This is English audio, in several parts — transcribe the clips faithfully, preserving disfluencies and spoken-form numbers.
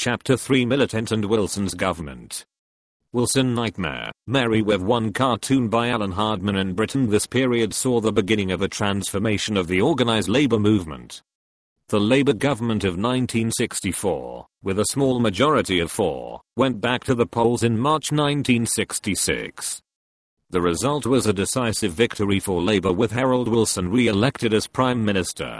Chapter three Militant and Wilson's Government. Wilson Nightmare, Mary with one cartoon by Alan Hardman. In Britain, this period saw the beginning of a transformation of the organised labour movement. The Labour government of nineteen sixty-four, with a small majority of four, went back to the polls in March nineteen sixty-six. The result was a decisive victory for Labour, with Harold Wilson re-elected as Prime Minister.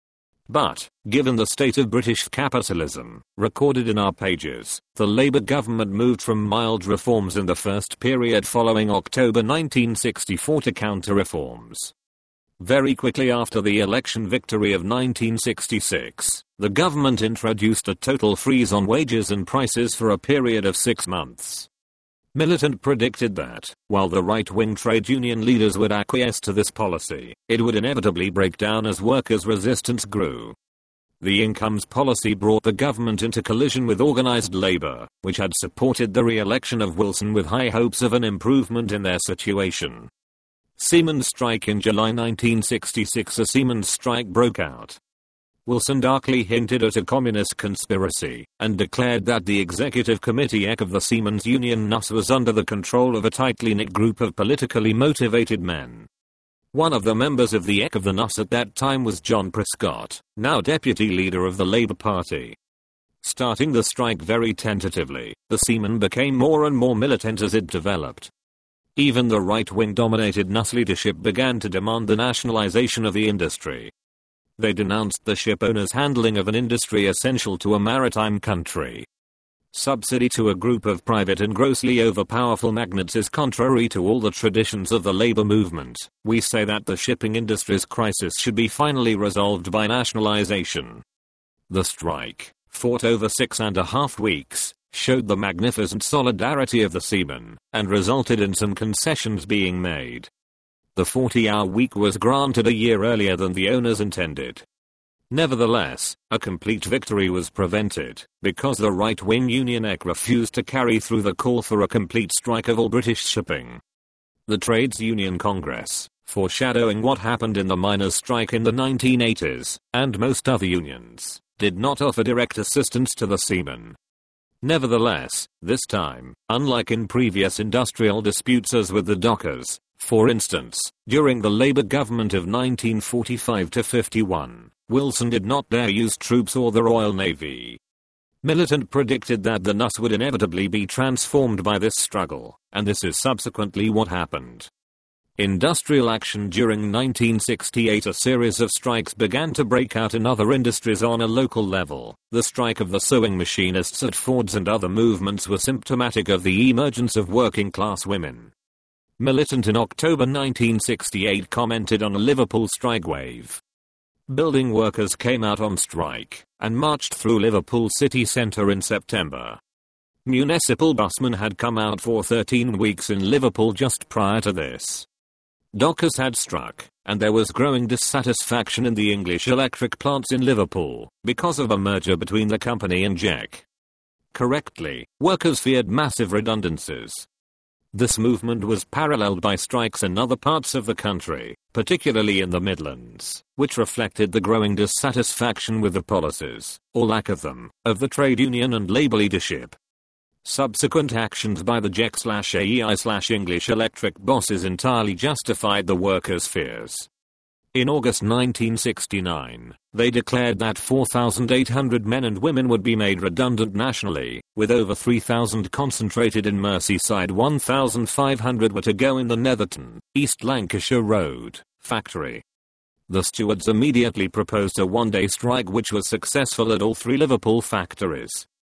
But, given the state of British capitalism, recorded in our pages, the Labour government moved from mild reforms in the first period following October nineteen sixty-four to counter-reforms. Very quickly after the election victory of nineteen sixty-six, the government introduced a total freeze on wages and prices for a period of six months. Militant predicted that, while the right-wing trade union leaders would acquiesce to this policy, it would inevitably break down as workers' resistance grew. The incomes policy brought the government into collision with organised labour, which had supported the re-election of Wilson with high hopes of an improvement in their situation. Seamen's strike. In July nineteen sixty-six, a seamen's strike broke out. Wilson darkly hinted at a communist conspiracy, and declared that the Executive Committee of the Seamen's Union N U S was under the control of a tightly knit group of politically motivated men. One of the members of the E C of the N U S at that time was John Prescott, now deputy leader of the Labour Party. Starting the strike very tentatively, the seamen became more and more militant as it developed. Even the right-wing dominated N U S leadership began to demand the nationalisation of the industry. They denounced the ship owners' handling of an industry essential to a maritime country. Subsidy to a group of private and grossly overpowerful magnates is contrary to all the traditions of the labour movement. We say that the shipping industry's crisis should be finally resolved by nationalisation. The strike, fought over six and a half weeks, showed the magnificent solidarity of the seamen, and resulted in some concessions being made. The forty-hour week was granted a year earlier than the owners intended. Nevertheless, a complete victory was prevented, because the right-wing Union E C refused to carry through the call for a complete strike of all British shipping. The Trades Union Congress, foreshadowing what happened in the miners' strike in the nineteen eighties, and most other unions, did not offer direct assistance to the seamen. Nevertheless, this time, unlike in previous industrial disputes as with the dockers, for instance, during the Labour government of nineteen forty-five to fifty-one, Wilson did not dare use troops or the Royal Navy. Militant predicted that the N U S would inevitably be transformed by this struggle, and this is subsequently what happened. Industrial action. During nineteen sixty-eight, a series of strikes began to break out in other industries on a local level. The strike of the sewing machinists at Ford's and other movements were symptomatic of the emergence of working class women. Militant in October nineteen sixty-eight commented on a Liverpool strike wave. Building workers came out on strike, and marched through Liverpool city centre in September. Municipal busmen had come out for thirteen weeks in Liverpool just prior to this. Dockers had struck, and there was growing dissatisfaction in the English electric plants in Liverpool, because of a merger between the company and J E C. Correctly, workers feared massive redundancies. This movement was paralleled by strikes in other parts of the country, particularly in the Midlands, which reflected the growing dissatisfaction with the policies, or lack of them, of the trade union and labour leadership. Subsequent actions by the J E C A E I/English electric bosses entirely justified the workers' fears. In August nineteen sixty-nine, they declared that four thousand eight hundred men and women would be made redundant nationally, with over three thousand concentrated in Merseyside. one thousand five hundred were to go in the Netherton, East Lancashire Road, factory. The stewards immediately proposed a one-day strike, which was successful at all three Liverpool factories.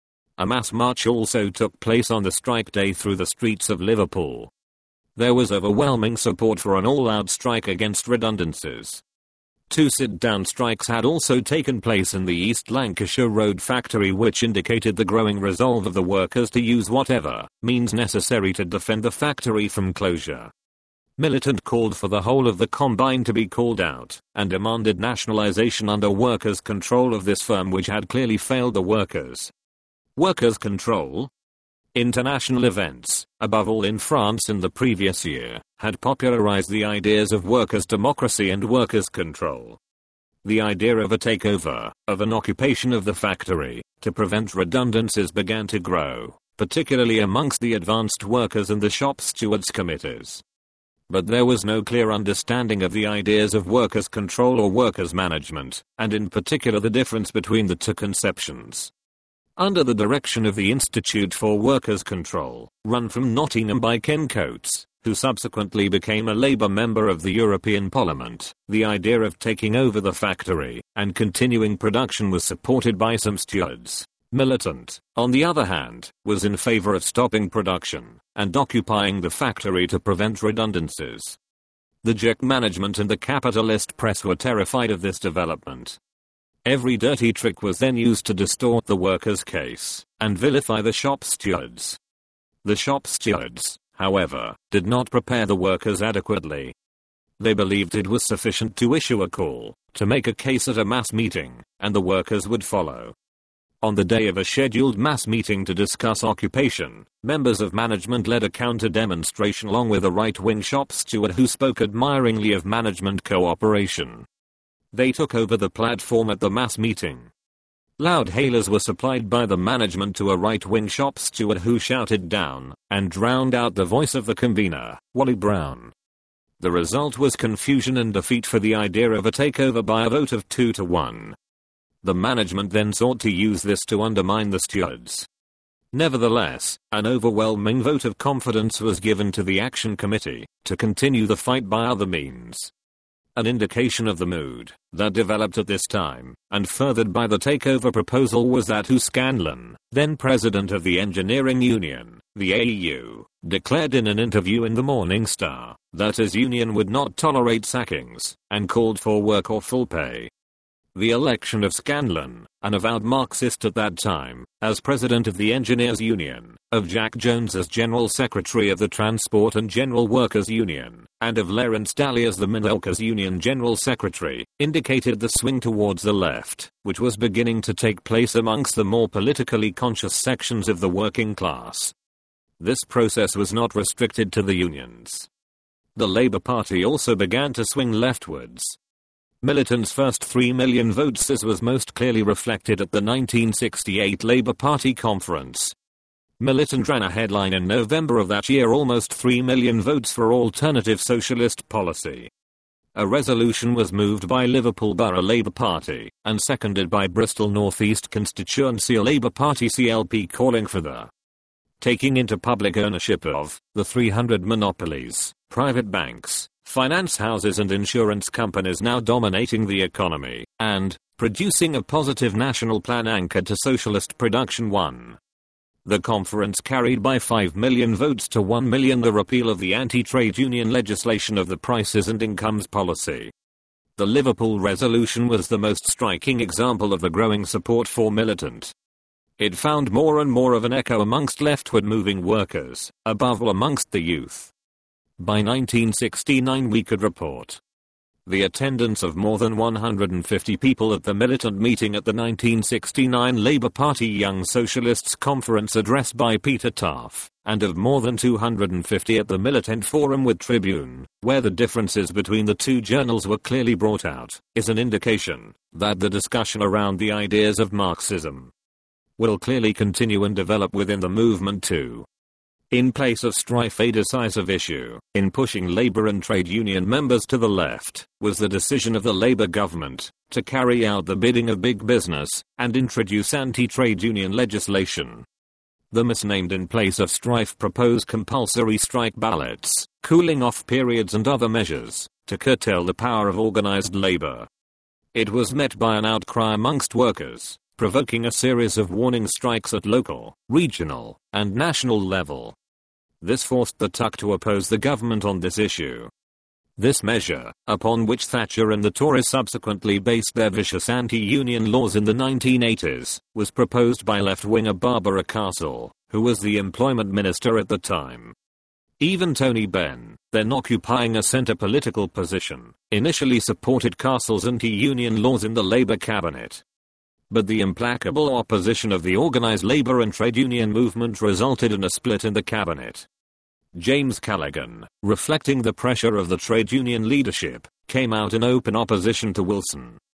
A mass march also took place on the strike day through the streets of Liverpool. There was overwhelming support for an all-out strike against redundancies. Two sit-down strikes had also taken place in the East Lancashire Road factory, which indicated the growing resolve of the workers to use whatever means necessary to defend the factory from closure. Militant called for the whole of the combine to be called out, and demanded nationalisation under workers' control of this firm which had clearly failed the workers. Workers' control? International events, above all in France in the previous year, had popularized the ideas of workers' democracy and workers' control. The idea of a takeover of an occupation of the factory to prevent redundancies began to grow, particularly amongst the advanced workers and the shop stewards committees. But there was no clear understanding of the ideas of workers' control or workers' management, and in particular the difference between the two conceptions. Under the direction of the Institute for Workers' Control, run from Nottingham by Ken Coates, who subsequently became a Labour member of the European Parliament, the idea of taking over the factory and continuing production was supported by some stewards. Militant, on the other hand, was in favour of stopping production and occupying the factory to prevent redundancies. The J E C management and the capitalist press were terrified of this development. Every dirty trick was then used to distort the workers' case and vilify the shop stewards. The shop stewards, however, did not prepare the workers adequately. They believed it was sufficient to issue a call to make a case at a mass meeting, and the workers would follow. On the day of a scheduled mass meeting to discuss occupation, members of management led a counter-demonstration along with a right-wing shop steward who spoke admiringly of management cooperation. They took over the platform at the mass meeting. Loud hailers were supplied by the management to a right-wing shop steward who shouted down and drowned out the voice of the convener, Wally Brown. The result was confusion and defeat for the idea of a takeover by a vote of two to one. The management then sought to use this to undermine the stewards. Nevertheless, an overwhelming vote of confidence was given to the Action Committee to continue the fight by other means. An indication of the mood that developed at this time, and furthered by the takeover proposal, was that Hugh Scanlon, then president of the Engineering Union, the A E U, declared in an interview in the Morning Star that his union would not tolerate sackings, and called for work or full pay. The election of Scanlon, an avowed Marxist at that time, as president of the Engineers Union, of Jack Jones as general secretary of the Transport and General Workers Union, and of Lawrence Daly as the Mineworkers Union general secretary, indicated the swing towards the left, which was beginning to take place amongst the more politically conscious sections of the working class. This process was not restricted to the unions. The Labour Party also began to swing leftwards. Militant's first three million votes, as was most clearly reflected at the nineteen sixty-eight Labour Party conference. Militant ran a headline in November of that year: almost three million votes for alternative socialist policy. A resolution was moved by Liverpool Borough Labour Party, and seconded by Bristol North East Constituency Labour Party C L P, calling for the taking into public ownership of the three hundred monopolies, private banks, finance houses and insurance companies now dominating the economy, and producing a positive national plan anchored to socialist production. one. The conference carried by five million votes to one million the repeal of the anti-trade union legislation of the prices and incomes policy. The Liverpool resolution was the most striking example of the growing support for militant. It found more and more of an echo amongst leftward moving workers, above all amongst the youth. By nineteen sixty-nine we could report the attendance of more than one hundred fifty people at the militant meeting at the nineteen sixty-nine Labour Party Young Socialists Conference addressed by Peter Taaffe, and of more than two hundred fifty at the Militant Forum with Tribune, where the differences between the two journals were clearly brought out, is an indication that the discussion around the ideas of Marxism will clearly continue and develop within the movement too. In place of strife, a decisive issue in pushing Labour and trade union members to the left was the decision of the Labour government to carry out the bidding of big business and introduce anti-trade union legislation. The misnamed in place of strife proposed compulsory strike ballots, cooling off periods and other measures to curtail the power of organised labour. It was met by an outcry amongst workers, provoking a series of warning strikes at local, regional, and national level. This forced the T U C to oppose the government on this issue. This measure, upon which Thatcher and the Tories subsequently based their vicious anti-union laws in the nineteen eighties, was proposed by left-winger Barbara Castle, who was the employment minister at the time. Even Tony Benn, then occupying a centre political position, initially supported Castle's anti-union laws in the Labour cabinet. But the implacable opposition of the organised labour and trade union movement resulted in a split in the cabinet. James Callaghan, reflecting the pressure of the trade union leadership, came out in open opposition to Wilson.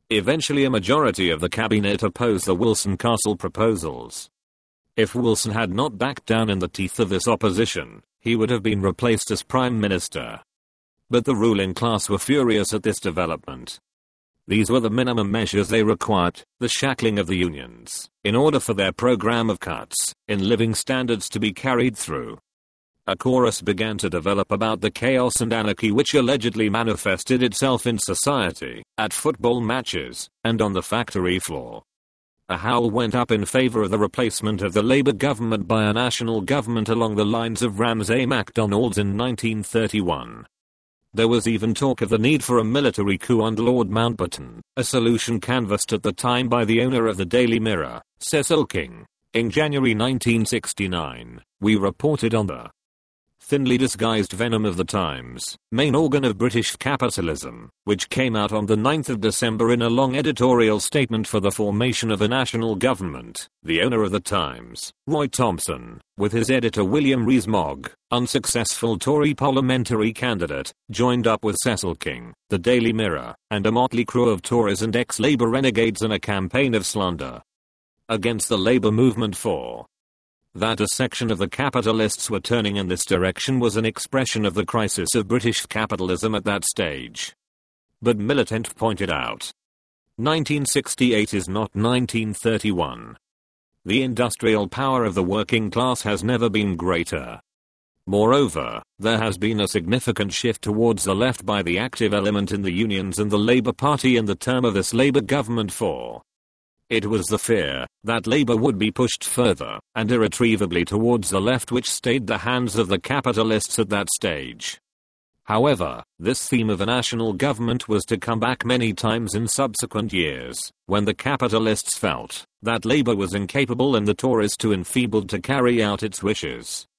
Eventually a majority of the cabinet opposed the Wilson-Castle proposals. If Wilson had not backed down in the teeth of this opposition, he would have been replaced as Prime Minister. But the ruling class were furious at this development. These were the minimum measures they required, the shackling of the unions, in order for their program of cuts in living standards to be carried through. A chorus began to develop about the chaos and anarchy which allegedly manifested itself in society, at football matches, and on the factory floor. A howl went up in favor of the replacement of the Labour government by a national government along the lines of Ramsay MacDonald's in nineteen thirty-one. There was even talk of the need for a military coup under Lord Mountbatten, a solution canvassed at the time by the owner of the Daily Mirror, Cecil King. In January nineteen sixty-nine, we reported on the thinly disguised venom of the Times, main organ of British capitalism, which came out on the ninth of December in a long editorial statement for the formation of a national government. The owner of the Times, Roy Thompson, with his editor William Rees-Mogg, unsuccessful Tory parliamentary candidate, joined up with Cecil King, the Daily Mirror, and a motley crew of Tories and ex-Labour renegades in a campaign of slander against the Labour movement for that a section of the capitalists were turning in this direction was an expression of the crisis of British capitalism at that stage. But Militant pointed out, nineteen sixty-eight is not nineteen thirty-one. The industrial power of the working class has never been greater. Moreover, there has been a significant shift towards the left by the active element in the unions and the Labour Party in the term of this Labour government for it was the fear that Labour would be pushed further and irretrievably towards the left which stayed the hands of the capitalists at that stage. However, this theme of a national government was to come back many times in subsequent years, when the capitalists felt that Labour was incapable and the Tories too enfeebled to carry out its wishes.